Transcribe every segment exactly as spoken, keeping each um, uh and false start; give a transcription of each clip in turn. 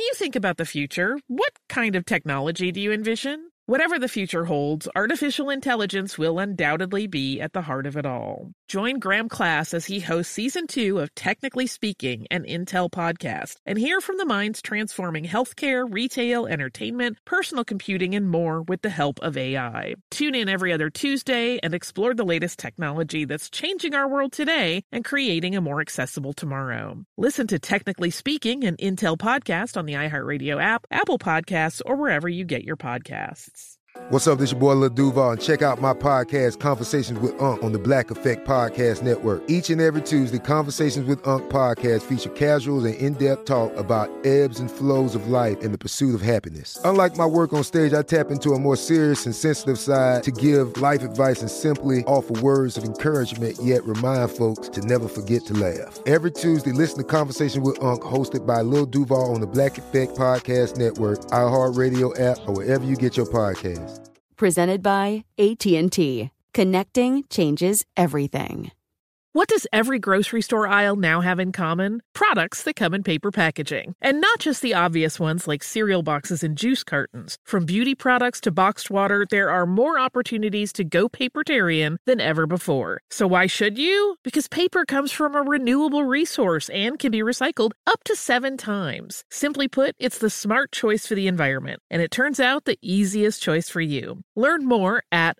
you think about the future, what kind of technology do you envision? Whatever the future holds, artificial intelligence will undoubtedly be at the heart of it all. Join Graham Class as he hosts Season two of Technically Speaking, an Intel podcast, and hear from the minds transforming healthcare, retail, entertainment, personal computing, and more with the help of A I. Tune in every other Tuesday and explore the latest technology that's changing our world today and creating a more accessible tomorrow. Listen to Technically Speaking, an Intel podcast on the iHeartRadio app, Apple Podcasts, or wherever you get your podcasts. What's up, this your boy Lil Duval, and check out my podcast, Conversations with Unc, on the Black Effect Podcast Network. Each and every Tuesday, Conversations with Unc podcast feature casual and in-depth talk about ebbs and flows of life and the pursuit of happiness. Unlike my work on stage, I tap into a more serious and sensitive side to give life advice and simply offer words of encouragement, yet remind folks to never forget to laugh. Every Tuesday, listen to Conversations with Unc, hosted by Lil Duval on the Black Effect Podcast Network, iHeartRadio app, or wherever you get your podcasts. Presented by A T and T. Connecting changes everything. What does every grocery store aisle now have in common? Products that come in paper packaging. And not just the obvious ones like cereal boxes and juice cartons. From beauty products to boxed water, there are more opportunities to go papertarian than ever before. So why should you? Because paper comes from a renewable resource and can be recycled up to seven times. Simply put, it's the smart choice for the environment. And it turns out the easiest choice for you. Learn more at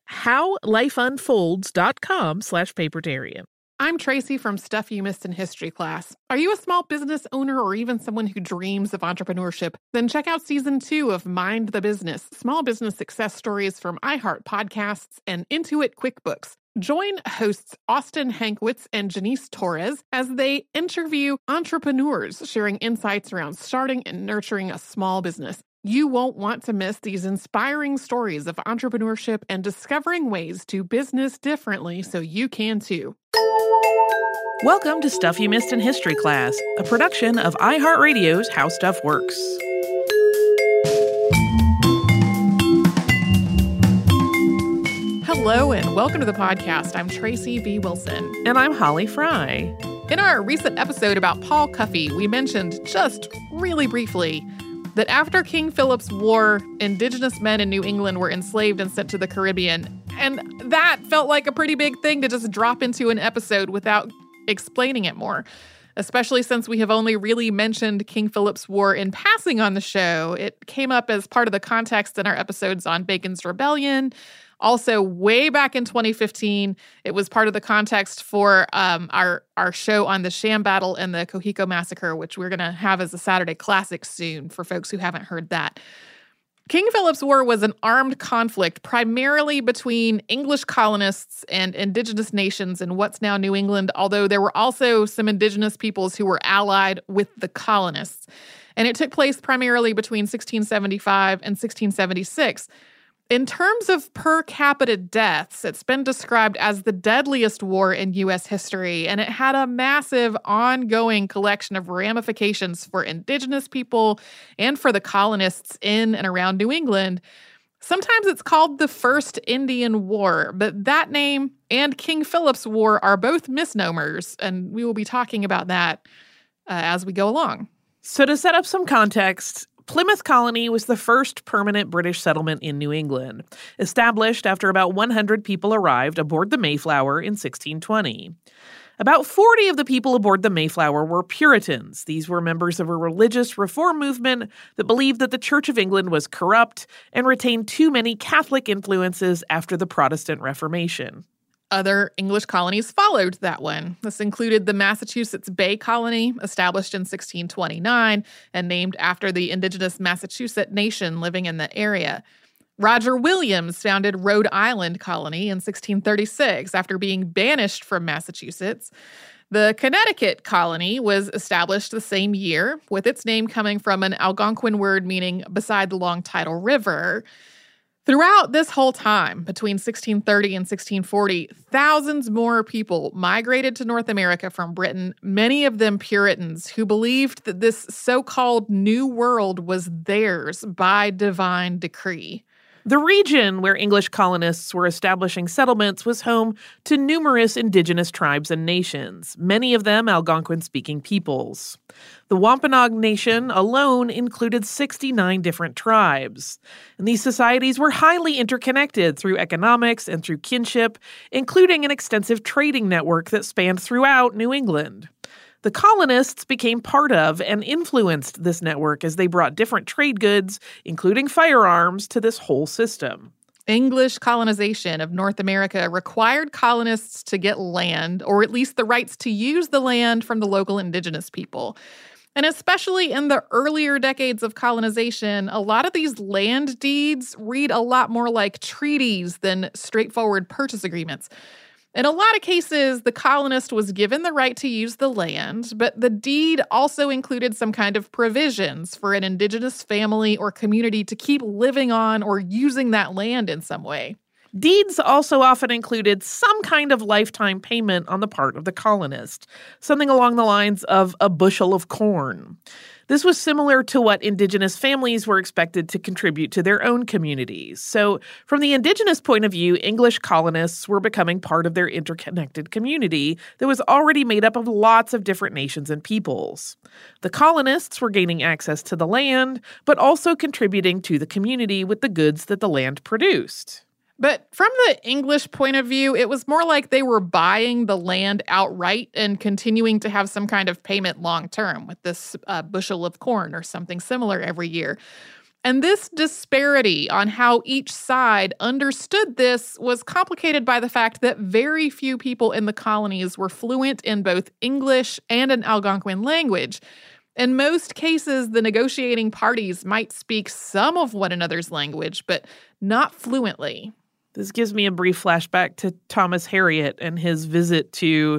howlifeunfolds.com slash papertarian. I'm Tracy from Stuff You Missed in History class. Are you a small business owner or even someone who dreams of entrepreneurship? Then check out Season two of Mind the Business, Small Business Success Stories from iHeart Podcasts and Intuit QuickBooks. Join hosts Austin Hankwitz and Janice Torres as they interview entrepreneurs sharing insights around starting and nurturing a small business. You won't want to miss these inspiring stories of entrepreneurship and discovering ways to business differently so you can too. Welcome to Stuff You Missed in History Class, a production of iHeartRadio's How Stuff Works. Hello and welcome to the podcast. I'm Tracy V. Wilson. And I'm Holly Fry. In our recent episode about Paul Cuffey, we mentioned just really briefly that after King Philip's War, indigenous men in New England were enslaved and sent to the Caribbean. And that felt like a pretty big thing to just drop into an episode without explaining it more, especially since we have only really mentioned King Philip's War in passing on the show. It came up as part of the context in our episodes on Bacon's Rebellion. Also, way back in twenty fifteen, it was part of the context for um, our, our show on the Sham Battle and the Cohico Massacre, which we're going to have as a Saturday classic soon for folks who haven't heard that. King Philip's War was an armed conflict primarily between English colonists and indigenous nations in what's now New England, although there were also some indigenous peoples who were allied with the colonists. And it took place primarily between sixteen seventy-five and sixteen seventy-six. In terms of per capita deaths, it's been described as the deadliest war in U S history, and it had a massive ongoing collection of ramifications for indigenous people and for the colonists in and around New England. Sometimes it's called the First Indian War, but that name and King Philip's War are both misnomers, and we will be talking about that uh, as we go along. So to set up some context, Plymouth Colony was the first permanent British settlement in New England, established after about one hundred people arrived aboard the Mayflower in sixteen twenty. About forty of the people aboard the Mayflower were Puritans. These were members of a religious reform movement that believed that the Church of England was corrupt and retained too many Catholic influences after the Protestant Reformation. Other English colonies followed that one. This included the Massachusetts Bay Colony, established in sixteen twenty-nine and named after the indigenous Massachusetts nation living in the area. Roger Williams founded Rhode Island Colony in sixteen thirty-six after being banished from Massachusetts. The Connecticut Colony was established the same year, with its name coming from an Algonquin word meaning beside the Long Tidal River. Throughout this whole time, between sixteen thirty and sixteen forty, thousands more people migrated to North America from Britain, many of them Puritans who believed that this so-called New World was theirs by divine decree. The region where English colonists were establishing settlements was home to numerous indigenous tribes and nations, many of them Algonquin-speaking peoples. The Wampanoag Nation alone included sixty-nine different tribes, and these societies were highly interconnected through economics and through kinship, including an extensive trading network that spanned throughout New England. The colonists became part of and influenced this network as they brought different trade goods, including firearms, to this whole system. English colonization of North America required colonists to get land, or at least the rights to use the land, from the local indigenous people. And especially in the earlier decades of colonization, a lot of these land deeds read a lot more like treaties than straightforward purchase agreements. In a lot of cases, the colonist was given the right to use the land, but the deed also included some kind of provisions for an indigenous family or community to keep living on or using that land in some way. Deeds also often included some kind of lifetime payment on the part of the colonist, something along the lines of a bushel of corn. This was similar to what indigenous families were expected to contribute to their own communities. So, from the indigenous point of view, English colonists were becoming part of their interconnected community that was already made up of lots of different nations and peoples. The colonists were gaining access to the land, but also contributing to the community with the goods that the land produced. But from the English point of view, it was more like they were buying the land outright and continuing to have some kind of payment long term with this uh, bushel of corn or something similar every year. And this disparity on how each side understood this was complicated by the fact that very few people in the colonies were fluent in both English and an Algonquin language. In most cases, the negotiating parties might speak some of one another's language, but not fluently. This gives me a brief flashback to Thomas Harriot and his visit to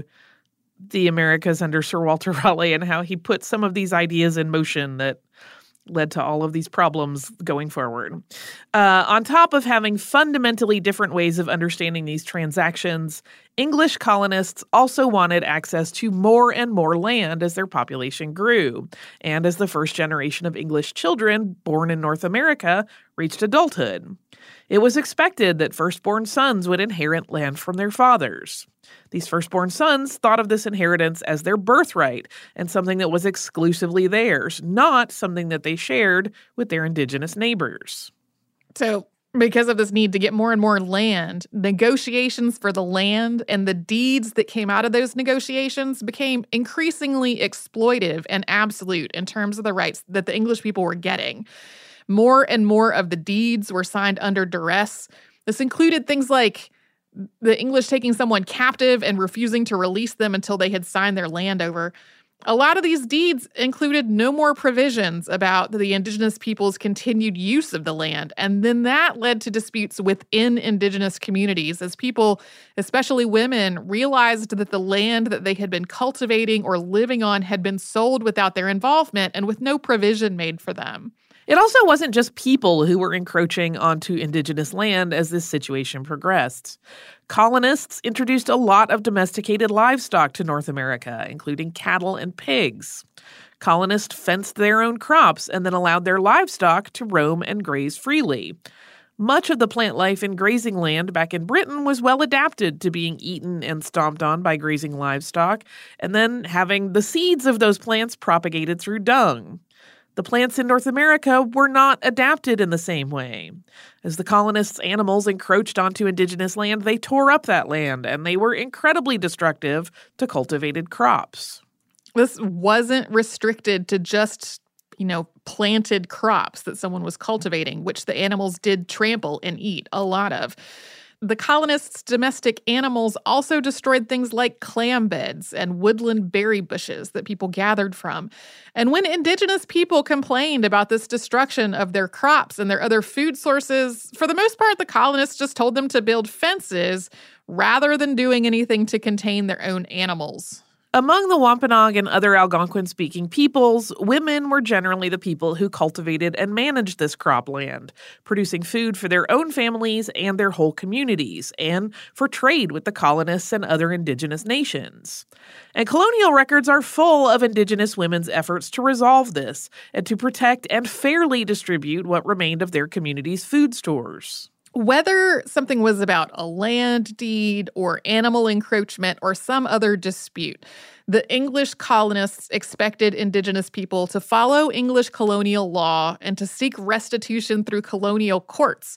the Americas under Sir Walter Raleigh and how he put some of these ideas in motion that led to all of these problems going forward. Uh, on top of having fundamentally different ways of understanding these transactions, English colonists also wanted access to more and more land as their population grew, and as the first generation of English children born in North America reached adulthood. It was expected that firstborn sons would inherit land from their fathers. These firstborn sons thought of this inheritance as their birthright and something that was exclusively theirs, not something that they shared with their indigenous neighbors. So, because of this need to get more and more land, negotiations for the land and the deeds that came out of those negotiations became increasingly exploitive and absolute in terms of the rights that the English people were getting. More and more of the deeds were signed under duress. This included things like the English taking someone captive and refusing to release them until they had signed their land over. A lot of these deeds included no more provisions about the indigenous people's continued use of the land, and then that led to disputes within indigenous communities as people, especially women, realized that the land that they had been cultivating or living on had been sold without their involvement and with no provision made for them. It also wasn't just people who were encroaching onto indigenous land as this situation progressed. Colonists introduced a lot of domesticated livestock to North America, including cattle and pigs. Colonists fenced their own crops and then allowed their livestock to roam and graze freely. Much of the plant life in grazing land back in Britain was well adapted to being eaten and stomped on by grazing livestock, and then having the seeds of those plants propagated through dung. The plants in North America were not adapted in the same way. As the colonists' animals encroached onto indigenous land, they tore up that land, and they were incredibly destructive to cultivated crops. This wasn't restricted to just, you know, planted crops that someone was cultivating, which the animals did trample and eat a lot of. The colonists' domestic animals also destroyed things like clam beds and woodland berry bushes that people gathered from. And when indigenous people complained about this destruction of their crops and their other food sources, for the most part, the colonists just told them to build fences rather than doing anything to contain their own animals. Among the Wampanoag and other Algonquin-speaking peoples, women were generally the people who cultivated and managed this cropland, producing food for their own families and their whole communities, and for trade with the colonists and other indigenous nations. And colonial records are full of indigenous women's efforts to resolve this and to protect and fairly distribute what remained of their community's food stores. Whether something was about a land deed or animal encroachment or some other dispute, the English colonists expected indigenous people to follow English colonial law and to seek restitution through colonial courts.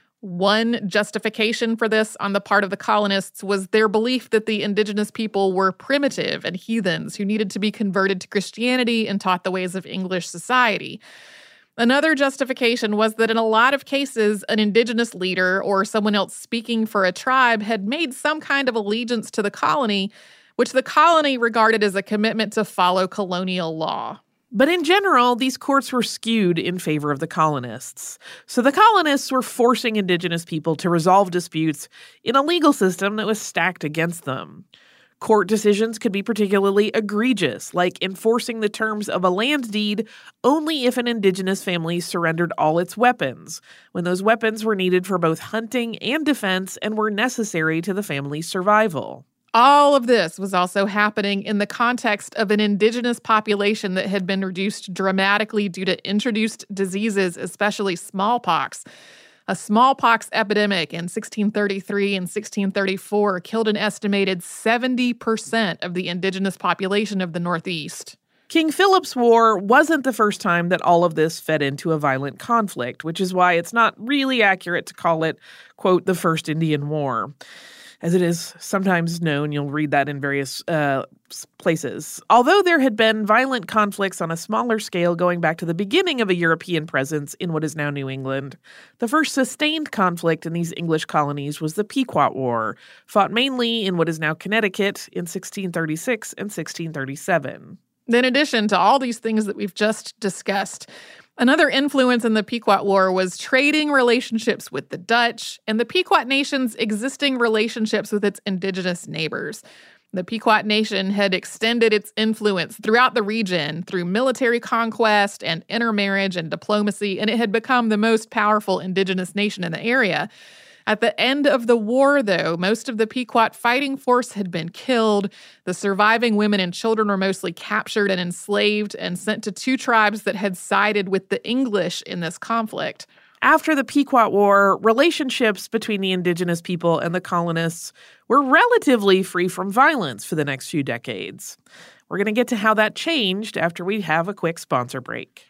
One justification for this on the part of the colonists was their belief that the indigenous people were primitive and heathens who needed to be converted to Christianity and taught the ways of English society. Another justification was that in a lot of cases, an indigenous leader or someone else speaking for a tribe had made some kind of allegiance to the colony, which the colony regarded as a commitment to follow colonial law. But in general, these courts were skewed in favor of the colonists. So the colonists were forcing indigenous people to resolve disputes in a legal system that was stacked against them. Court decisions could be particularly egregious, like enforcing the terms of a land deed only if an indigenous family surrendered all its weapons, when those weapons were needed for both hunting and defense and were necessary to the family's survival. All of this was also happening in the context of an indigenous population that had been reduced dramatically due to introduced diseases, especially smallpox. A smallpox epidemic in sixteen thirty-three and sixteen thirty-four killed an estimated seventy percent of the indigenous population of the Northeast. King Philip's War wasn't the first time that all of this fed into a violent conflict, which is why it's not really accurate to call it, quote, the First Indian War. As it is sometimes known, you'll read that in various uh, places. Although there had been violent conflicts on a smaller scale going back to the beginning of a European presence in what is now New England, the first sustained conflict in these English colonies was the Pequot War, fought mainly in what is now Connecticut in sixteen thirty-six and sixteen thirty-seven. In addition to all these things that we've just discussed, another influence in the Pequot War was trading relationships with the Dutch and the Pequot Nation's existing relationships with its indigenous neighbors. The Pequot Nation had extended its influence throughout the region through military conquest and intermarriage and diplomacy, and it had become the most powerful indigenous nation in the area. At the end of the war, though, most of the Pequot fighting force had been killed. The surviving women and children were mostly captured and enslaved and sent to two tribes that had sided with the English in this conflict. After the Pequot War, relationships between the indigenous people and the colonists were relatively free from violence for the next few decades. We're going to get to how that changed after we have a quick sponsor break.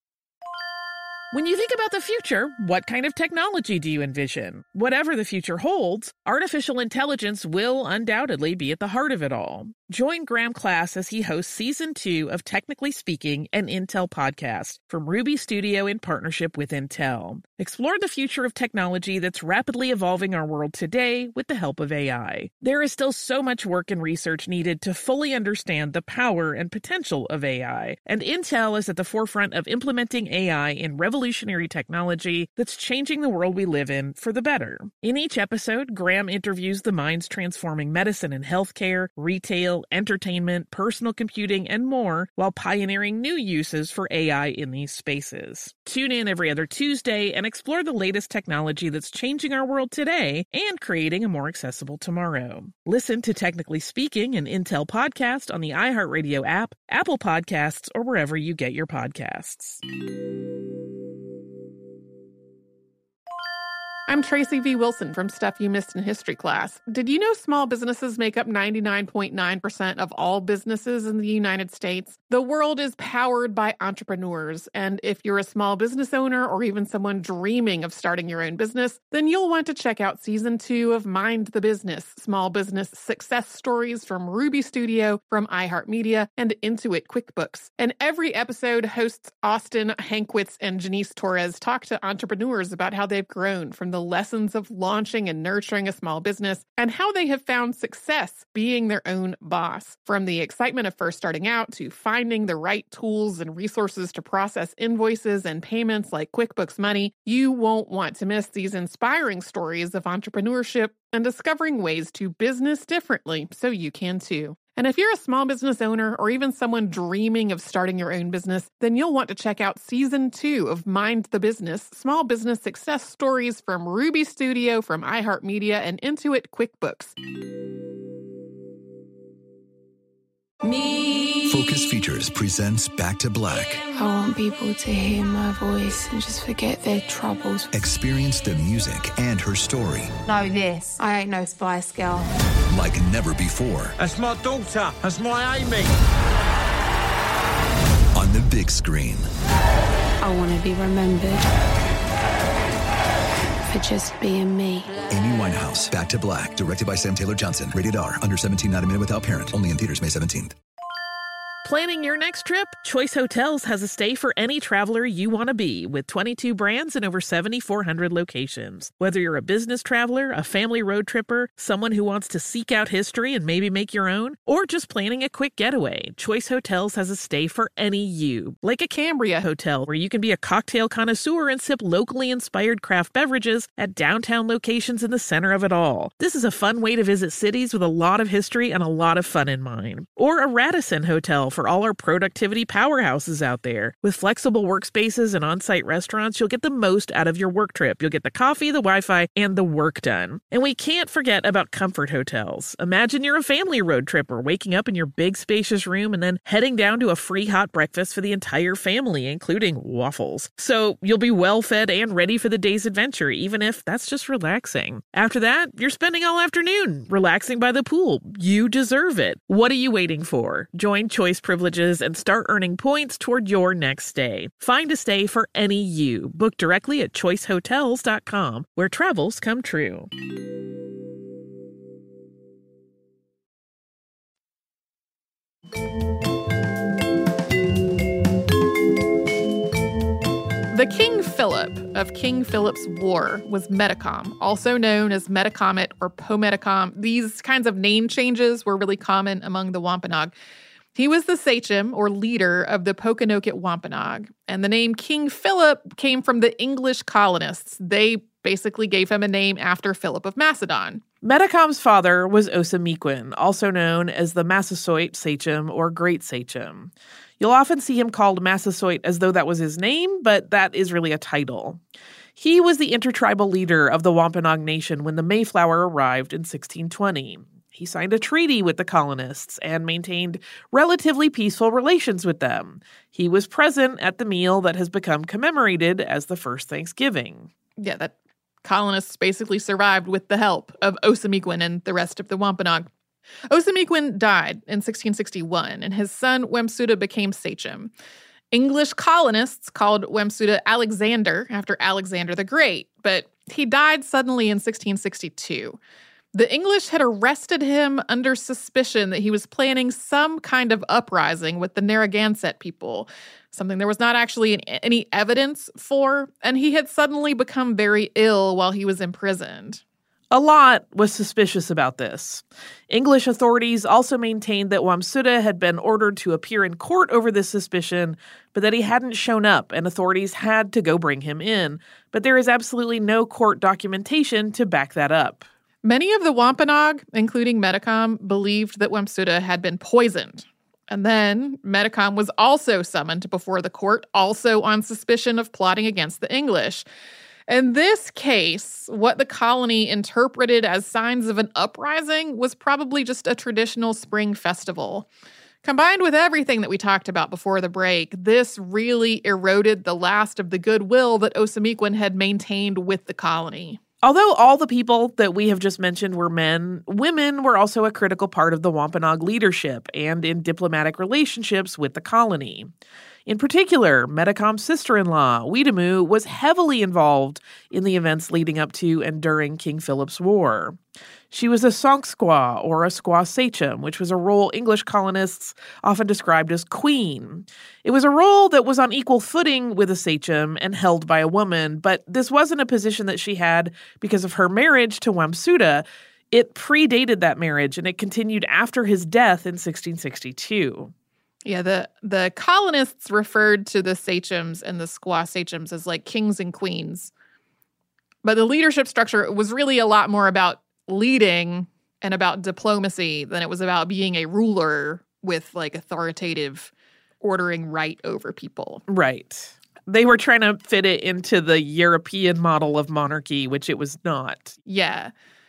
When you think about the future, what kind of technology do you envision? Whatever the future holds, artificial intelligence will undoubtedly be at the heart of it all. Join Graham Class as he hosts Season two of Technically Speaking, an Intel podcast from Ruby Studio in partnership with Intel. Explore the future of technology that's rapidly evolving our world today with the help of A I. There is still so much work and research needed to fully understand the power and potential of A I, and Intel is at the forefront of implementing A I in revolutionary technology that's changing the world we live in for the better. In each episode, Graham interviews the minds transforming medicine and healthcare, retail, entertainment, personal computing, and more, while pioneering new uses for A I in these spaces. Tune in every other Tuesday and explore the latest technology that's changing our world today and creating a more accessible tomorrow. Listen to Technically Speaking, an Intel podcast on the iHeartRadio app, Apple Podcasts, or wherever you get your podcasts. I'm Tracy V. Wilson from Stuff You Missed in History Class. Did you know small businesses make up ninety-nine point nine percent of all businesses in the United States? The world is powered by entrepreneurs, and if you're a small business owner or even someone dreaming of starting your own business, then you'll want to check out Season two of Mind the Business, Small Business Success Stories from Ruby Studio, from iHeartMedia, and Intuit QuickBooks. And every episode, hosts Austin Hankwitz and Janice Torres talk to entrepreneurs about how they've grown from the lessons of launching and nurturing a small business and how they have found success being their own boss. From the excitement of first starting out to finding the right tools and resources to process invoices and payments like QuickBooks Money, you won't want to miss these inspiring stories of entrepreneurship and discovering ways to business differently so you can too. And if you're a small business owner or even someone dreaming of starting your own business, then you'll want to check out season two of Mind the Business, small business success stories from Ruby Studio, from iHeartMedia, and Intuit QuickBooks. Me. Focus Features presents Back to Black. I want people to hear my voice and just forget their troubles. Experience the music and her story. Know this, I ain't no Spice Girl. Like never before. That's my daughter. That's my Amy. On the big screen. I want to be remembered for just being me. Amy Winehouse, Back to Black, directed by Sam Taylor Johnson. Rated R, under seventeen, not a minute without parent. Only in theaters May seventeenth. Planning your next trip? Choice Hotels has a stay for any traveler you want to be, with twenty-two brands and over seven thousand four hundred locations. Whether you're a business traveler, a family road tripper, someone who wants to seek out history and maybe make your own, or just planning a quick getaway, Choice Hotels has a stay for any you. Like a Cambria Hotel, where you can be a cocktail connoisseur and sip locally inspired craft beverages at downtown locations in the center of it all. This is a fun way to visit cities with a lot of history and a lot of fun in mind. Or a Radisson Hotel for all our productivity powerhouses out there. With flexible workspaces and on-site restaurants, you'll get the most out of your work trip. You'll get the coffee, the Wi-Fi, and the work done. And we can't forget about Comfort Hotels. Imagine you're a family road tripper, waking up in your big spacious room and then heading down to a free hot breakfast for the entire family, including waffles. So you'll be well fed and ready for the day's adventure, even if that's just relaxing. After that, you're spending all afternoon relaxing by the pool. You deserve it. What are you waiting for? Join Choice Privileges and start earning points toward your next stay. Find a stay for any you. Book directly at choice hotels dot com, where travels come true. The King Philip of King Philip's War was Metacom, also known as Metacomet or Pometacom. These kinds of name changes were really common among the Wampanoag. He was the sachem, or leader, of the Pokanoket Wampanoag, and the name King Philip came from the English colonists. They basically gave him a name after Philip of Macedon. Metacom's father was Osamequin, also known as the Massasoit sachem or Great Sachem. You'll often see him called Massasoit as though that was his name, but that is really a title. He was the intertribal leader of the Wampanoag Nation when the Mayflower arrived in sixteen twenty. He signed a treaty with the colonists and maintained relatively peaceful relations with them. He was present at the meal that has become commemorated as the first Thanksgiving. Yeah, that colonists basically survived with the help of Osamequin and the rest of the Wampanoag. Osamequin died in sixteen sixty-one, and his son Wamsuta became sachem. English colonists called Wamsuta Alexander after Alexander the Great, but he died suddenly in sixteen sixty-two. The English had arrested him under suspicion that he was planning some kind of uprising with the Narragansett people, something there was not actually any evidence for, and he had suddenly become very ill while he was imprisoned. A lot was suspicious about this. English authorities also maintained that Wamsuta had been ordered to appear in court over this suspicion, but that he hadn't shown up and authorities had to go bring him in. But there is absolutely no court documentation to back that up. Many of the Wampanoag, including Metacom, believed that Wamsuta had been poisoned. And then Metacom was also summoned before the court, also on suspicion of plotting against the English. In this case, what the colony interpreted as signs of an uprising was probably just a traditional spring festival. Combined with everything that we talked about before the break, this really eroded the last of the goodwill that Osamequin had maintained with the colony. Although all the people that we have just mentioned were men, women were also a critical part of the Wampanoag leadership and in diplomatic relationships with the colony. In particular, Metacom's sister-in-law, Weetamoo, was heavily involved in the events leading up to and during King Philip's War. She was a Sonk Squaw, or a squaw sachem, which was a role English colonists often described as queen. It was a role that was on equal footing with a sachem and held by a woman, but this wasn't a position that she had because of her marriage to Wamsuta. It predated that marriage, and it continued after his death in sixteen sixty-two. Yeah, the, the colonists referred to the sachems and the squaw sachems as like kings and queens. But the leadership structure was really a lot more about leading and about diplomacy than it was about being a ruler with, like, authoritative ordering right over people. Right. They were trying to fit it into the European model of monarchy, which it was not. Yeah.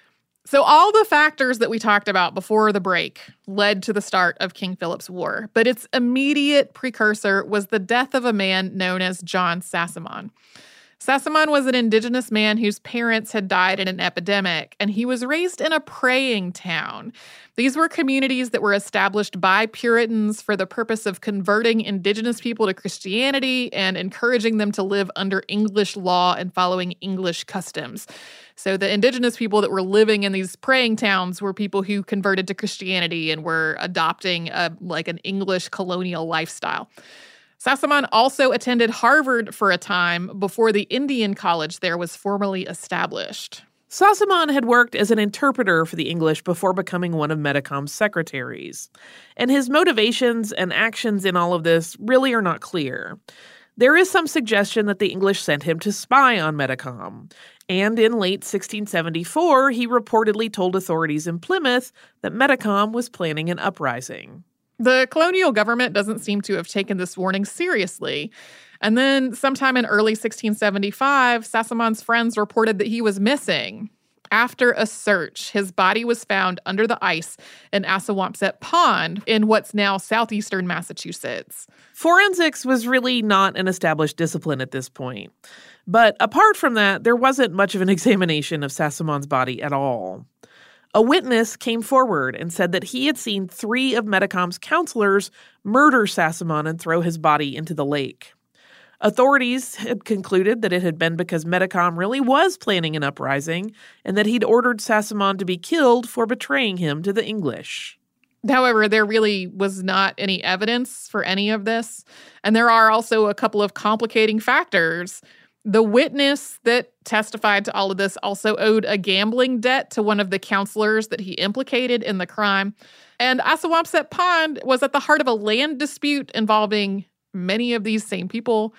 So all the factors that we talked about before the break led to the start of King Philip's War, but its immediate precursor was the death of a man known as John Sassamon. Sassamon was an indigenous man whose parents had died in an epidemic, and he was raised in a praying town. These were communities that were established by Puritans for the purpose of converting indigenous people to Christianity and encouraging them to live under English law and following English customs. So the indigenous people that were living in these praying towns were people who converted to Christianity and were adopting a, like an English colonial lifestyle. Sassamon also attended Harvard for a time before the Indian college there was formally established. Sassamon had worked as an interpreter for the English before becoming one of Metacom's secretaries, and his motivations and actions in all of this really are not clear. There is some suggestion that the English sent him to spy on Metacom, and in late sixteen seventy-four, he reportedly told authorities in Plymouth that Metacom was planning an uprising. The colonial government doesn't seem to have taken this warning seriously. And then sometime in early sixteen seventy-five, Sassamon's friends reported that he was missing. After a search, his body was found under the ice in Assawampset Pond in what's now southeastern Massachusetts. Forensics was really not an established discipline at this point. But apart from that, there wasn't much of an examination of Sassamon's body at all. A witness came forward and said that he had seen three of Metacom's counselors murder Sassamon and throw his body into the lake. Authorities had concluded that it had been because Metacom really was planning an uprising and that he'd ordered Sassamon to be killed for betraying him to the English. However, there really was not any evidence for any of this. And there are also a couple of complicating factors. The witness that testified to all of this also owed a gambling debt to one of the counselors that he implicated in the crime. And Assawampset Pond was at the heart of a land dispute involving many of these same people.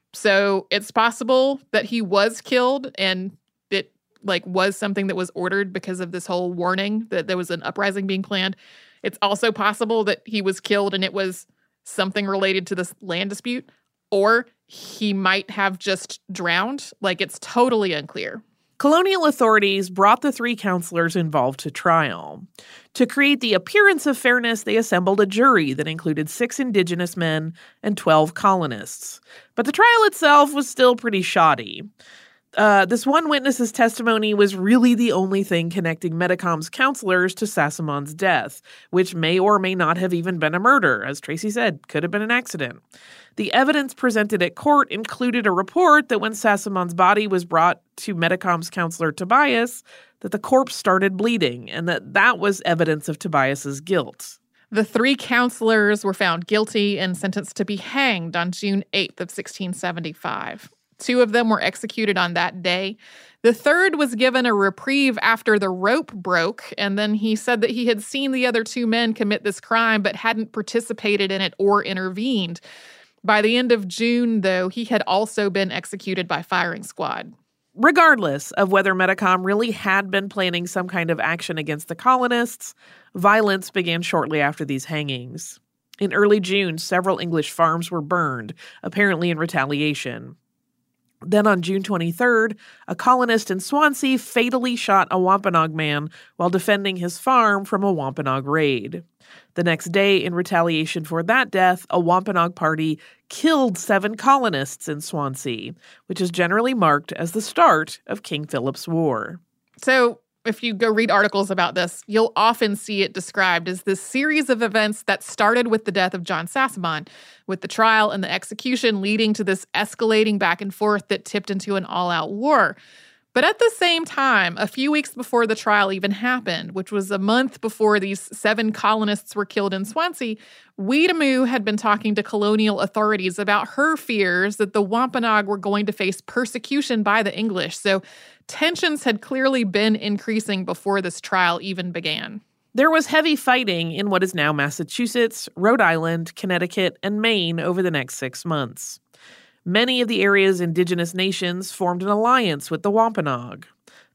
So it's possible that he was killed and it like was something that was ordered because of this whole warning that there was an uprising being planned. It's also possible that he was killed and it was something related to this land dispute. Or he might have just drowned. Like, it's totally unclear. Colonial authorities brought the three counselors involved to trial. To create the appearance of fairness, they assembled a jury that included six indigenous men and twelve colonists. But the trial itself was still pretty shoddy. Uh, this one witness's testimony was really the only thing connecting Metacom's counselors to Sassamon's death, which may or may not have even been a murder. As Tracy said, could have been an accident. The evidence presented at court included a report that when Sassamon's body was brought to Metacom's counselor Tobias, that the corpse started bleeding and that that was evidence of Tobias's guilt. The three counselors were found guilty and sentenced to be hanged on June eighth of sixteen seventy-five. Two of them were executed on that day. The third was given a reprieve after the rope broke, and then he said that he had seen the other two men commit this crime but hadn't participated in it or intervened. By the end of June, though, he had also been executed by firing squad. Regardless of whether Metacom really had been planning some kind of action against the colonists, violence began shortly after these hangings. In early June, several English farms were burned, apparently in retaliation. Then on June twenty-third, a colonist in Swansea fatally shot a Wampanoag man while defending his farm from a Wampanoag raid. The next day, in retaliation for that death, a Wampanoag party killed seven colonists in Swansea, which is generally marked as the start of King Philip's War. So, if you go read articles about this, you'll often see it described as this series of events that started with the death of John Sassamon, with the trial and the execution leading to this escalating back and forth that tipped into an all-out war. But at the same time, a few weeks before the trial even happened, which was a month before these seven colonists were killed in Swansea, Weetamoo had been talking to colonial authorities about her fears that the Wampanoag were going to face persecution by the English. So tensions had clearly been increasing before this trial even began. There was heavy fighting in what is now Massachusetts, Rhode Island, Connecticut, and Maine over the next six months. Many of the area's indigenous nations formed an alliance with the Wampanoag.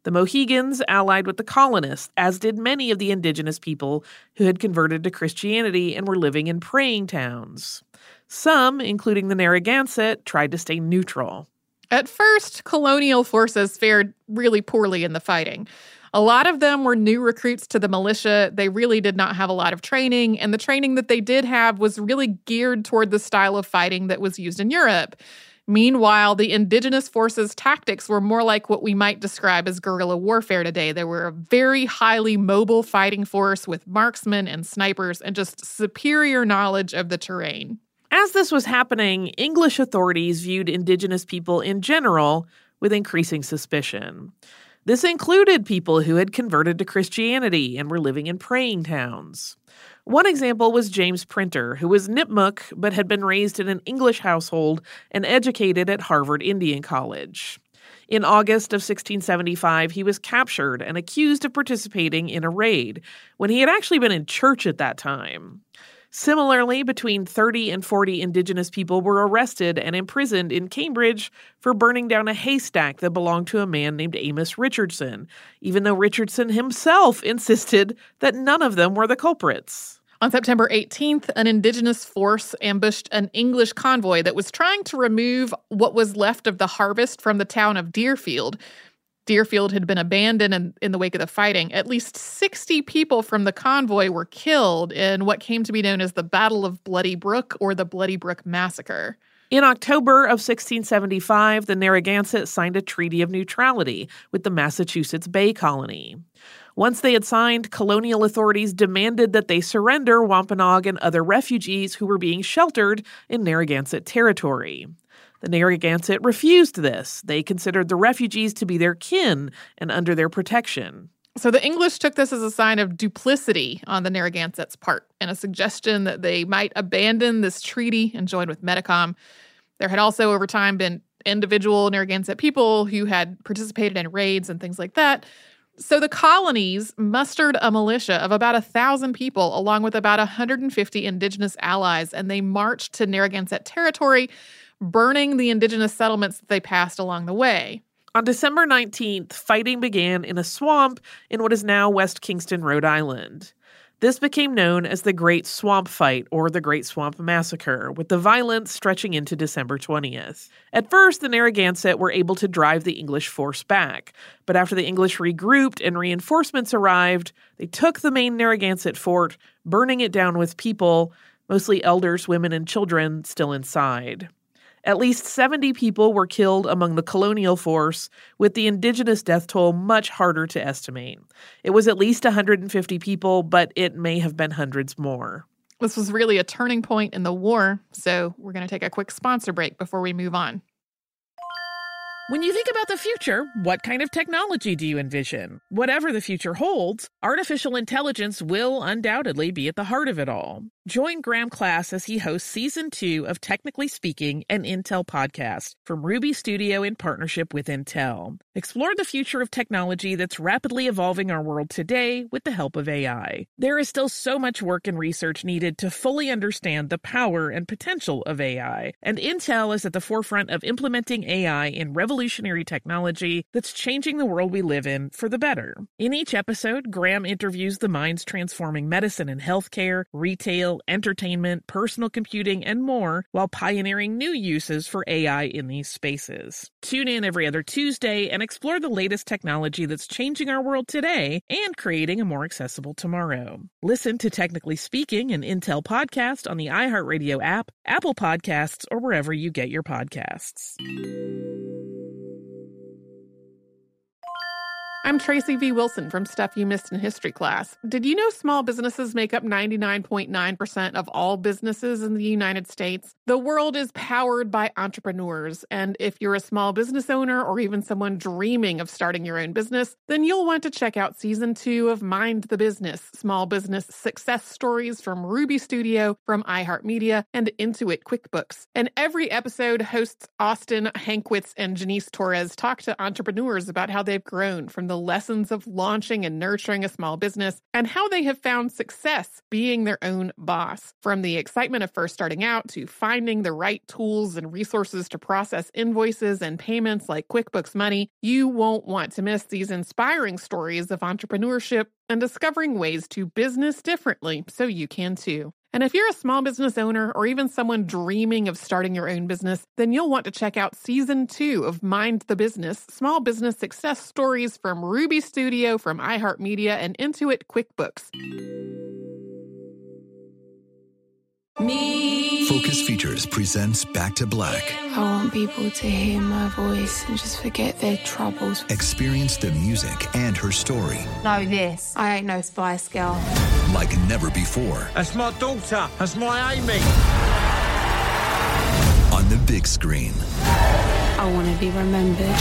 The Mohegans allied with the colonists, as did many of the indigenous people who had converted to Christianity and were living in praying towns. Some, including the Narragansett, tried to stay neutral. At first, colonial forces fared really poorly in the fighting. A lot of them were new recruits to the militia. They really did not have a lot of training, and the training that they did have was really geared toward the style of fighting that was used in Europe. Meanwhile, the indigenous forces' tactics were more like what we might describe as guerrilla warfare today. They were a very highly mobile fighting force with marksmen and snipers and just superior knowledge of the terrain. As this was happening, English authorities viewed indigenous people in general with increasing suspicion. This included people who had converted to Christianity and were living in praying towns. One example was James Printer, who was Nipmuc but had been raised in an English household and educated at Harvard Indian College. In August of sixteen seventy-five, he was captured and accused of participating in a raid, when he had actually been in church at that time. Similarly, between thirty and forty indigenous people were arrested and imprisoned in Cambridge for burning down a haystack that belonged to a man named Amos Richardson, even though Richardson himself insisted that none of them were the culprits. On September eighteenth, an indigenous force ambushed an English convoy that was trying to remove what was left of the harvest from the town of Deerfield. Deerfield had been abandoned in, in the wake of the fighting. At least sixty people from the convoy were killed in what came to be known as the Battle of Bloody Brook or the Bloody Brook Massacre. In October of sixteen seventy-five, the Narragansett signed a treaty of neutrality with the Massachusetts Bay Colony. Once they had signed, colonial authorities demanded that they surrender Wampanoag and other refugees who were being sheltered in Narragansett territory. The Narragansett refused this. They considered the refugees to be their kin and under their protection. So the English took this as a sign of duplicity on the Narragansett's part and a suggestion that they might abandon this treaty and join with Metacom. There had also over time been individual Narragansett people who had participated in raids and things like that. So the colonies mustered a militia of about one thousand people along with about one hundred fifty indigenous allies, and they marched to Narragansett territory, burning the indigenous settlements that they passed along the way. On December nineteenth, fighting began in a swamp in what is now West Kingston, Rhode Island. This became known as the Great Swamp Fight or the Great Swamp Massacre, with the violence stretching into December twentieth. At first, the Narragansett were able to drive the English force back, but after the English regrouped and reinforcements arrived, they took the main Narragansett fort, burning it down with people, mostly elders, women, and children, still inside. At least seventy people were killed among the colonial force, with the indigenous death toll much harder to estimate. It was at least one hundred fifty people, but it may have been hundreds more. This was really a turning point in the war, so we're going to take a quick sponsor break before we move on. When you think about the future, what kind of technology do you envision? Whatever the future holds, artificial intelligence will undoubtedly be at the heart of it all. Join Graham Class as he hosts Season two of Technically Speaking, an Intel podcast from Ruby Studio in partnership with Intel. Explore the future of technology that's rapidly evolving our world today with the help of A I. There is still so much work and research needed to fully understand the power and potential of A I, and Intel is at the forefront of implementing A I in revolutionary technology that's changing the world we live in for the better. In each episode, Graham interviews the minds transforming medicine and healthcare, retail, entertainment, personal computing, and more, while pioneering new uses for A I in these spaces. Tune in every other Tuesday and explore the latest technology that's changing our world today and creating a more accessible tomorrow. Listen to Technically Speaking, an Intel podcast on the iHeartRadio app, Apple Podcasts, or wherever you get your podcasts. I'm Tracy V. Wilson from Stuff You Missed in History Class. Did you know small businesses make up ninety-nine point nine percent of all businesses in the United States? The world is powered by entrepreneurs, and if you're a small business owner or even someone dreaming of starting your own business, then you'll want to check out Season two of Mind the Business, Small Business Success Stories from Ruby Studio, from iHeartMedia, and Intuit QuickBooks. And every episode, hosts Austin Hankwitz and Janice Torres talk to entrepreneurs about how they've grown from the the lessons of launching and nurturing a small business and how they have found success being their own boss. From the excitement of first starting out to finding the right tools and resources to process invoices and payments like QuickBooks Money, you won't want to miss these inspiring stories of entrepreneurship and discovering ways to business differently so you can too. And if you're a small business owner or even someone dreaming of starting your own business, then you'll want to check out season two of Mind the Business, small business success stories from Ruby Studio, from iHeartMedia, and Intuit QuickBooks. Me. Focus Features presents Back to Black. I want people to hear my voice and just forget their troubles. Experience the music and her story. Know this. I ain't no Spice Girl. Like never before. That's my daughter. That's my Amy. On the big screen. I want to be remembered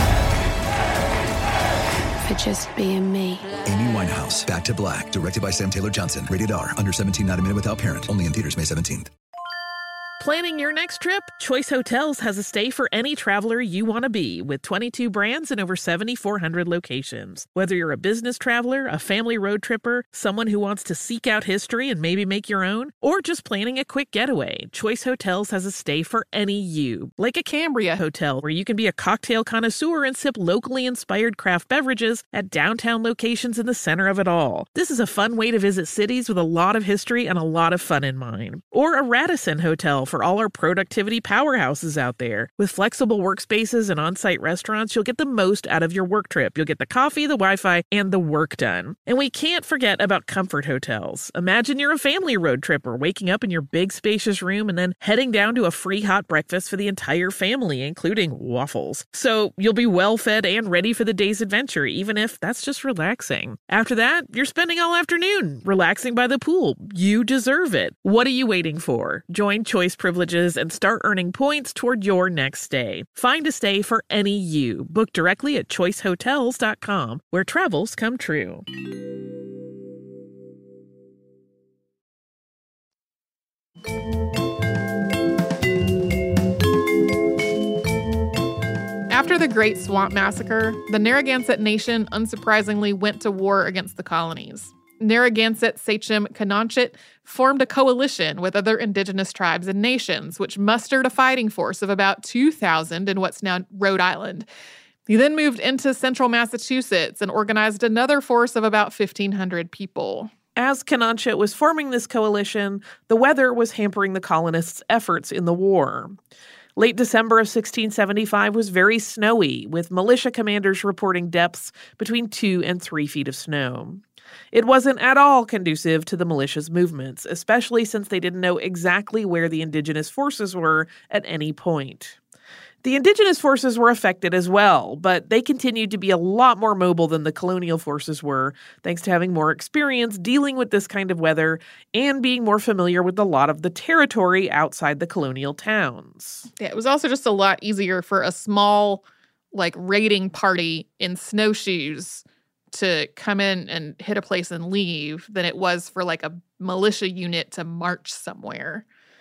for just being me. Amy Winehouse, Back to Black, directed by Sam Taylor Johnson. Rated R, under seventeen, not a minute without parent. Only in theaters May seventeenth. Planning your next trip? Choice Hotels has a stay for any traveler you want to be, with twenty-two brands and over seven thousand four hundred locations. Whether you're a business traveler, a family road tripper, someone who wants to seek out history and maybe make your own, or just planning a quick getaway, Choice Hotels has a stay for any you. Like a Cambria Hotel, where you can be a cocktail connoisseur and sip locally inspired craft beverages at downtown locations in the center of it all. This is a fun way to visit cities with a lot of history and a lot of fun in mind. Or a Radisson Hotel for all our productivity powerhouses out there. With flexible workspaces and on-site restaurants, you'll get the most out of your work trip. You'll get the coffee, the Wi-Fi, and the work done. And we can't forget about Comfort Hotels. Imagine you're a family road tripper, waking up in your big spacious room and then heading down to a free hot breakfast for the entire family, including waffles. So you'll be well fed and ready for the day's adventure, even if that's just relaxing. After that, you're spending all afternoon relaxing by the pool. You deserve it. What are you waiting for? Join Choice Privileges and start earning points toward your next stay. Find a stay for any you. Book directly at choice hotels dot com, where travels come true. After the Great Swamp Massacre, the Narragansett Nation unsurprisingly went to war against the colonies. Narragansett Sachem Canonchit formed a coalition with other indigenous tribes and nations, which mustered a fighting force of about two thousand in what's now Rhode Island. He then moved into central Massachusetts and organized another force of about fifteen hundred people. As Canonchit was forming this coalition, the weather was hampering the colonists' efforts in the war. Late December of sixteen seventy-five was very snowy, with militia commanders reporting depths between two and three feet of snow. It wasn't at all conducive to the militia's movements, especially since they didn't know exactly where the indigenous forces were at any point. The indigenous forces were affected as well, but they continued to be a lot more mobile than the colonial forces were, thanks to having more experience dealing with this kind of weather and being more familiar with a lot of the territory outside the colonial towns. Yeah, it was also just a lot easier for a small, like, raiding party in snowshoes to come in and hit a place and leave than it was for, like, a militia unit to march somewhere.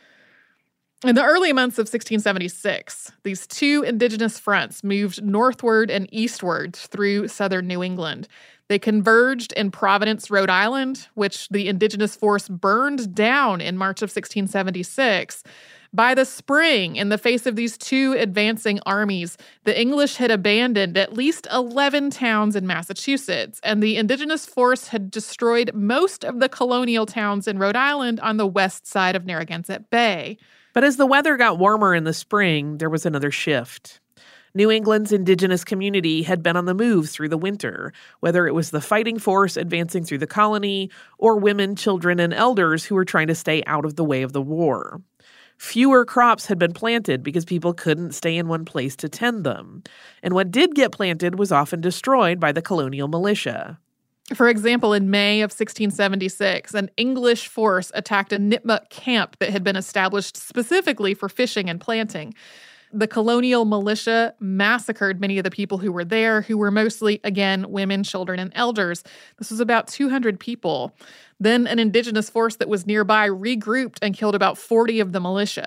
In the early months of sixteen seventy-six, these two indigenous fronts moved northward and eastward through southern New England. They converged in Providence, Rhode Island, which the indigenous force burned down in March of sixteen seventy-six. By the spring, in the face of these two advancing armies, the English had abandoned at least eleven towns in Massachusetts, and the indigenous force had destroyed most of the colonial towns in Rhode Island on the west side of Narragansett Bay. But as the weather got warmer in the spring, there was another shift. New England's indigenous community had been on the move through the winter, whether it was the fighting force advancing through the colony or women, children, and elders who were trying to stay out of the way of the war. Fewer crops had been planted because people couldn't stay in one place to tend them, and what did get planted was often destroyed by the colonial militia. For example, in May of sixteen seventy-six, an English force attacked a Nipmuc camp that had been established specifically for fishing and planting. The colonial militia massacred many of the people who were there, who were mostly, again, women, children, and elders. This was about two hundred people. Then an indigenous force that was nearby regrouped and killed about forty of the militia.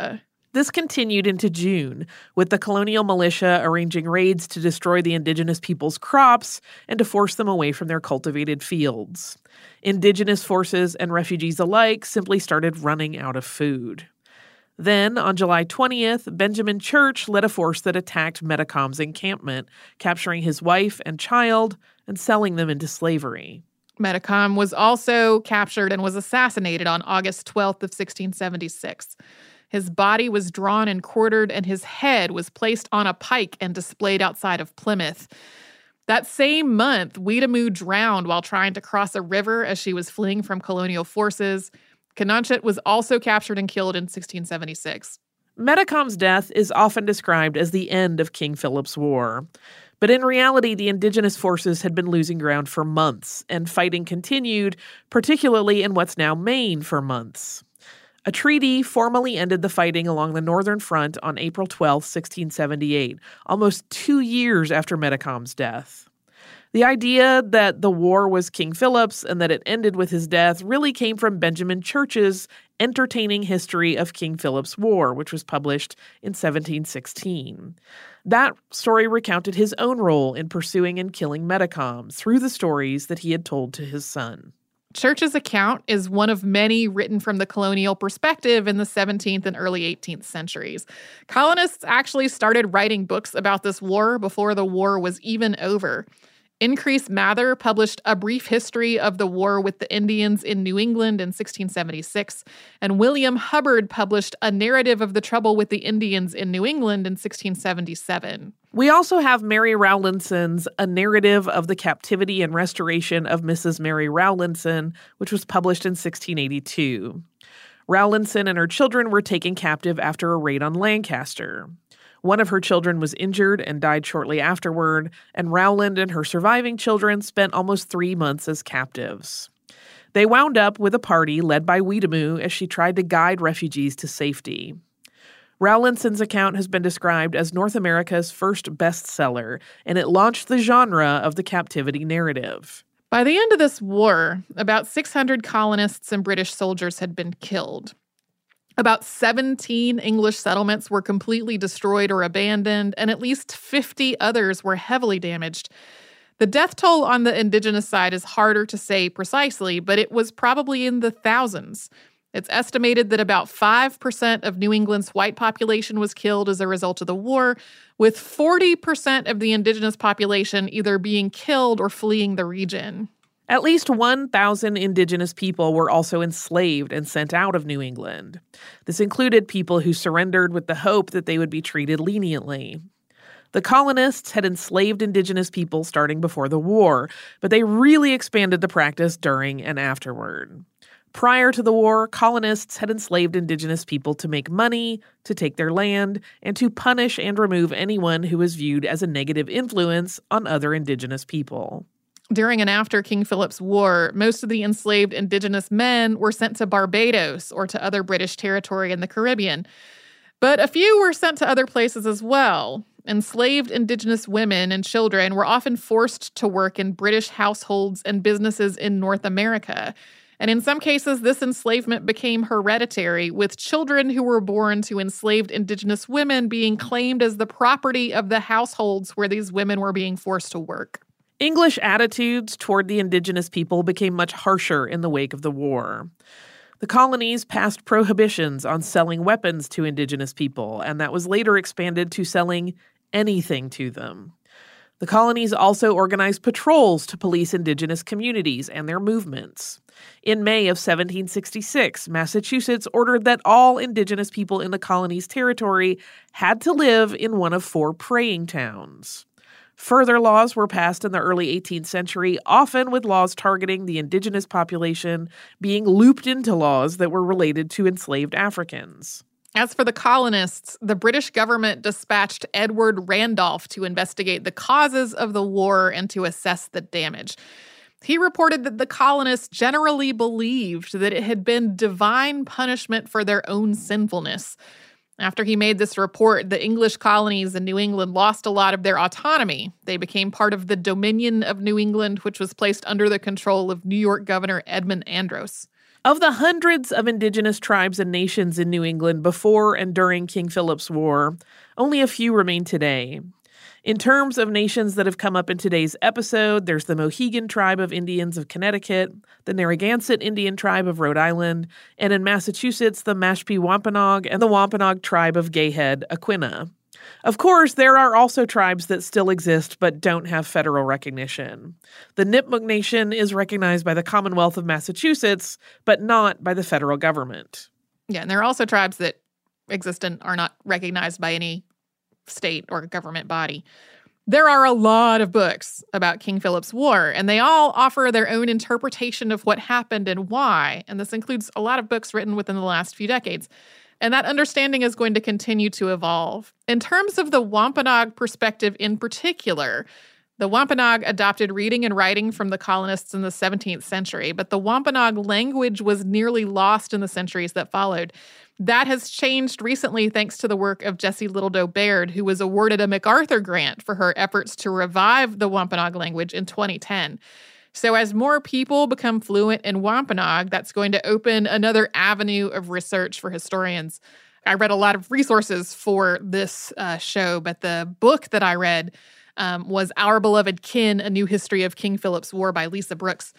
This continued into June, with the colonial militia arranging raids to destroy the indigenous people's crops and to force them away from their cultivated fields. Indigenous forces and refugees alike simply started running out of food. Then, on July twentieth, Benjamin Church led a force that attacked Metacom's encampment, capturing his wife and child and selling them into slavery. Metacom was also captured and was assassinated on August twelfth of sixteen seventy-six. His body was drawn and quartered, and his head was placed on a pike and displayed outside of Plymouth. That same month, Weetamoo drowned while trying to cross a river as she was fleeing from colonial forces. Canonchit was also captured and killed in sixteen seventy-six. Metacom's death is often described as the end of King Philip's War. But in reality, the indigenous forces had been losing ground for months, and fighting continued, particularly in what's now Maine, for months. A treaty formally ended the fighting along the northern front on April twelfth, sixteen seventy-eight, almost two years after Metacom's death. The idea that the war was King Philip's and that it ended with his death really came from Benjamin Church's Entertaining History of King Philip's War, which was published in seventeen sixteen. That story recounted his own role in pursuing and killing Metacom through the stories that he had told to his son. Church's account is one of many written from the colonial perspective in the seventeenth and early eighteenth centuries. Colonists actually started writing books about this war before the war was even over. Increase Mather published A Brief History of the War with the Indians in New England in sixteen seventy-six, and William Hubbard published A Narrative of the Trouble with the Indians in New England in sixteen seventy-seven. We also have Mary Rowlandson's A Narrative of the Captivity and Restoration of Missus Mary Rowlandson, which was published in sixteen eighty-two. Rowlandson and her children were taken captive after a raid on Lancaster. One of her children was injured and died shortly afterward, and Rowland and her surviving children spent almost three months as captives. They wound up with a party led by Weetamoo as she tried to guide refugees to safety. Rowlandson's account has been described as North America's first bestseller, and it launched the genre of the captivity narrative. By the end of this war, about six hundred colonists and British soldiers had been killed. About seventeen English settlements were completely destroyed or abandoned, and at least fifty others were heavily damaged. The death toll on the indigenous side is harder to say precisely, but it was probably in the thousands. It's estimated that about five percent of New England's white population was killed as a result of the war, with forty percent of the indigenous population either being killed or fleeing the region. At least one thousand indigenous people were also enslaved and sent out of New England. This included people who surrendered with the hope that they would be treated leniently. The colonists had enslaved indigenous people starting before the war, but they really expanded the practice during and afterward. Prior to the war, colonists had enslaved indigenous people to make money, to take their land, and to punish and remove anyone who was viewed as a negative influence on other indigenous people. During and after King Philip's War, most of the enslaved indigenous men were sent to Barbados or to other British territory in the Caribbean. But a few were sent to other places as well. Enslaved indigenous women and children were often forced to work in British households and businesses in North America. And in some cases, this enslavement became hereditary, with children who were born to enslaved indigenous women being claimed as the property of the households where these women were being forced to work. English attitudes toward the indigenous people became much harsher in the wake of the war. The colonies passed prohibitions on selling weapons to indigenous people, and that was later expanded to selling anything to them. The colonies also organized patrols to police indigenous communities and their movements. In May of seventeen sixty-six, Massachusetts ordered that all indigenous people in the colony's territory had to live in one of four praying towns. Further laws were passed in the early eighteenth century, often with laws targeting the indigenous population being looped into laws that were related to enslaved Africans. As for the colonists, the British government dispatched Edward Randolph to investigate the causes of the war and to assess the damage. He reported that the colonists generally believed that it had been divine punishment for their own sinfulness. After he made this report, the English colonies in New England lost a lot of their autonomy. They became part of the Dominion of New England, which was placed under the control of New York Governor Edmund Andros. Of the hundreds of indigenous tribes and nations in New England before and during King Philip's War, only a few remain today. In terms of nations that have come up in today's episode, there's the Mohegan Tribe of Indians of Connecticut, the Narragansett Indian Tribe of Rhode Island, and in Massachusetts, the Mashpee Wampanoag and the Wampanoag Tribe of Gayhead, Aquina. Of course, there are also tribes that still exist but don't have federal recognition. The Nipmuc Nation is recognized by the Commonwealth of Massachusetts, but not by the federal government. Yeah, and there are also tribes that exist and are not recognized by any state or government body. There are a lot of books about King Philip's War, and they all offer their own interpretation of what happened and why, and this includes a lot of books written within the last few decades. And that understanding is going to continue to evolve. In terms of the Wampanoag perspective in particular, the Wampanoag adopted reading and writing from the colonists in the seventeenth century, but the Wampanoag language was nearly lost in the centuries that followed. That has changed recently thanks to the work of Jessie Littledoe Baird, who was awarded a MacArthur grant for her efforts to revive the Wampanoag language in twenty ten. So as more people become fluent in Wampanoag, that's going to open another avenue of research for historians. I read a lot of resources for this uh, show, but the book that I read um, was Our Beloved Kin, A New History of King Philip's War by Lisa Brooks.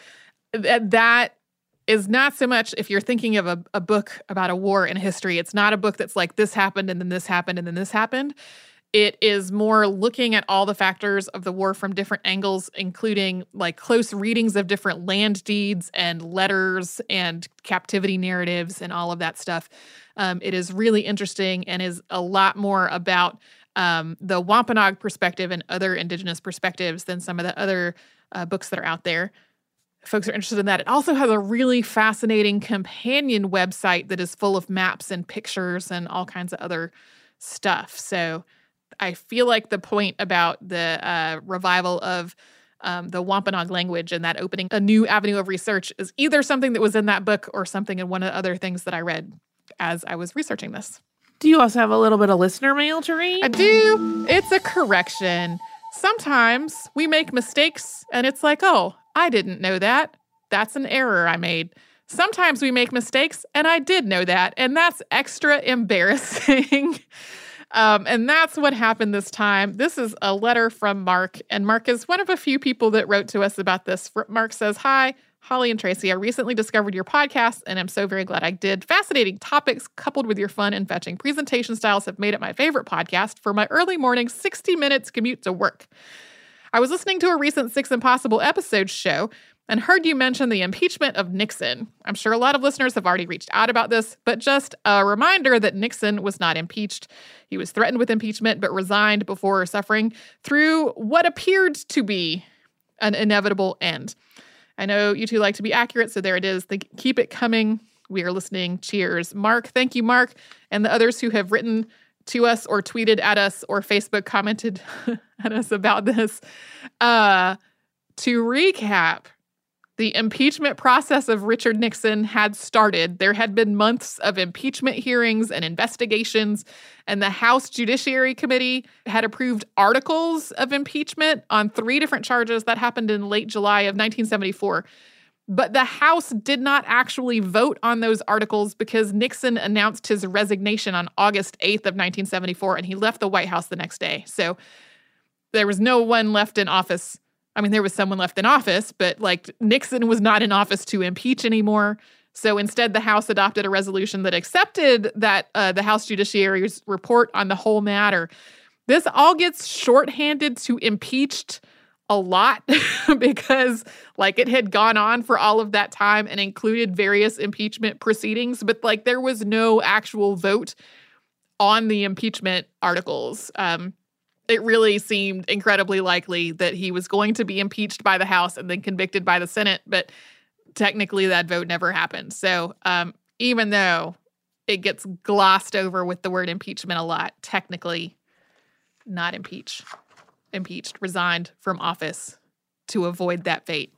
That is not so much, if you're thinking of a, a book about a war in history, it's not a book that's like this happened and then this happened and then this happened. It is more looking at all the factors of the war from different angles, including like close readings of different land deeds and letters and captivity narratives and all of that stuff. Um, it is really interesting and is a lot more about um, the Wampanoag perspective and other indigenous perspectives than some of the other uh, books that are out there. Folks are interested in that. It also has a really fascinating companion website that is full of maps and pictures and all kinds of other stuff. So I feel like the point about the uh, revival of um, the Wampanoag language and that opening a new avenue of research is either something that was in that book or something in one of the other things that I read as I was researching this. Do you also have a little bit of listener mail to read? I do. It's a correction. Sometimes we make mistakes and it's like, oh, I didn't know that. That's an error I made. Sometimes we make mistakes, and I did know that, and that's extra embarrassing. um, and that's what happened this time. This is a letter from Mark, and Mark is one of a few people that wrote to us about this. Mark says, "Hi, Holly and Tracy. I recently discovered your podcast, and I'm so very glad I did. Fascinating topics coupled with your fun and fetching presentation styles have made it my favorite podcast for my early morning sixty minutes commute to work. I was listening to a recent Six Impossible episodes show and heard you mention the impeachment of Nixon. I'm sure a lot of listeners have already reached out about this, but just a reminder that Nixon was not impeached. He was threatened with impeachment, but resigned before suffering through what appeared to be an inevitable end. I know you two like to be accurate, so there it is. They keep it coming. We are listening. Cheers." Mark, thank you, Mark, and the others who have written to us or tweeted at us or Facebook commented at us about this. Uh, to recap, the impeachment process of Richard Nixon had started. There had been months of impeachment hearings and investigations, and the House Judiciary Committee had approved articles of impeachment on three different charges. That happened in late July of nineteen seventy-four. But the House did not actually vote on those articles because Nixon announced his resignation on August eighth of nineteen seventy-four, and he left the White House the next day. So there was no one left in office. I mean, there was someone left in office, but like Nixon was not in office to impeach anymore. So instead, the House adopted a resolution that accepted that uh, the House Judiciary's report on the whole matter. This all gets shorthanded to impeached a lot because like it had gone on for all of that time and included various impeachment proceedings, but like there was no actual vote on the impeachment articles. Um, it really seemed incredibly likely that he was going to be impeached by the House and then convicted by the Senate, but technically that vote never happened. So um, even though it gets glossed over with the word impeachment a lot, technically not impeach. impeached, resigned from office to avoid that fate.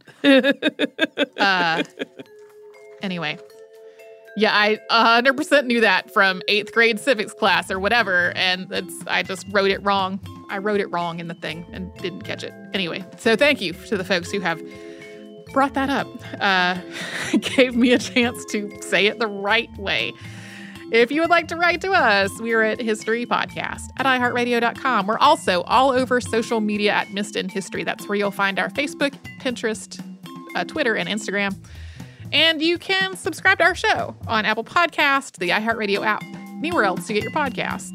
uh, anyway. Yeah, I one hundred percent knew that from eighth grade civics class or whatever, and it's I just wrote it wrong. I wrote it wrong in the thing and didn't catch it. Anyway, so thank you to the folks who have brought that up, uh, gave me a chance to say it the right way. If you would like to write to us, we're at historypodcast at i heart radio dot com. We're also all over social media at Missed in History. That's where you'll find our Facebook, Pinterest, uh, Twitter, and Instagram. And you can subscribe to our show on Apple Podcasts, the iHeartRadio app, anywhere else you get your podcasts.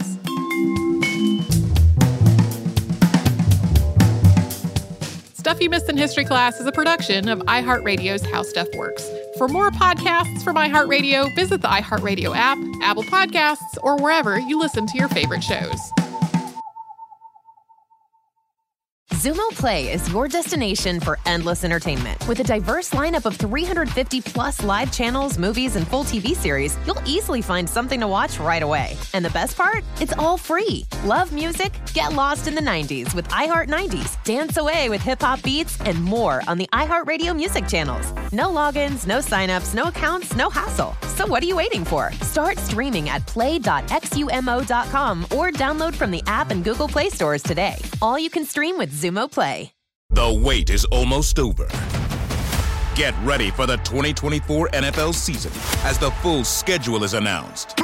Stuff You Missed in History Class is a production of iHeartRadio's How Stuff Works. For more podcasts from iHeartRadio, visit the iHeartRadio app, Apple Podcasts, or wherever you listen to your favorite shows. Xumo Play is your destination for endless entertainment. With a diverse lineup of three hundred fifty plus live channels, movies, and full T V series, you'll easily find something to watch right away. And the best part? It's all free. Love music? Get lost in the nineties with iHeart nineties. Dance away with hip-hop beats and more on the iHeartRadio music channels. No logins, no signups, no accounts, no hassle. So what are you waiting for? Start streaming at play dot xumo dot com or download from the app and Google Play stores today. All you can stream with Xumo Play. The wait is almost over. Get ready for the twenty twenty-four N F L season as the full schedule is announced.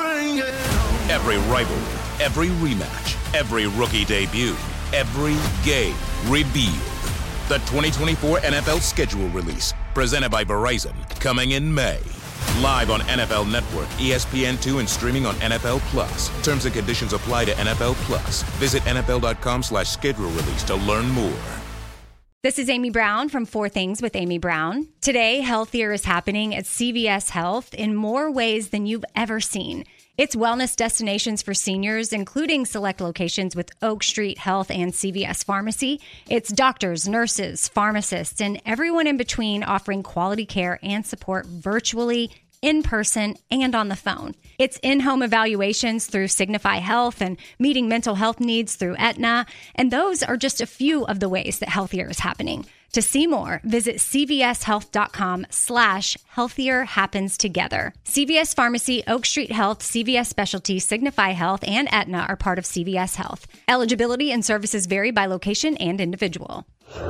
Every rivalry, every rematch, every rookie debut, every game revealed. The twenty twenty-four N F L schedule release, presented by Verizon, coming in May. Live on N F L Network, E S P N two, and streaming on N F L Plus. Terms and conditions apply to N F L Plus. Visit N F L dot com slash schedule release to learn more. This is Amy Brown from Four Things with Amy Brown. Today, healthier is happening at C V S Health in more ways than you've ever seen. It's wellness destinations for seniors, including select locations with Oak Street Health and C V S Pharmacy. It's doctors, nurses, pharmacists, and everyone in between offering quality care and support virtually, in person, and on the phone. It's in-home evaluations through Signify Health and meeting mental health needs through Aetna. And those are just a few of the ways that healthier is happening. To see more, visit cvshealth.com slash healthier happens together. C V S Pharmacy, Oak Street Health, C V S Specialty, Signify Health, and Aetna are part of C V S Health. Eligibility and services vary by location and individual.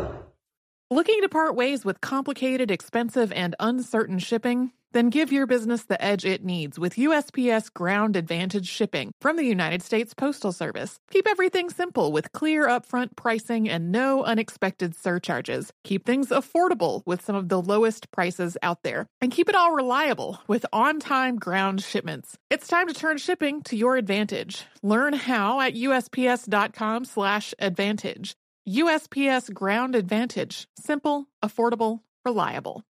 Looking to part ways with complicated, expensive, and uncertain shipping? Then give your business the edge it needs with U S P S Ground Advantage shipping from the United States Postal Service. Keep everything simple with clear upfront pricing and no unexpected surcharges. Keep things affordable with some of the lowest prices out there. And keep it all reliable with on-time ground shipments. It's time to turn shipping to your advantage. Learn how at USPS.com slash advantage. U S P S Ground Advantage. Simple, affordable, reliable.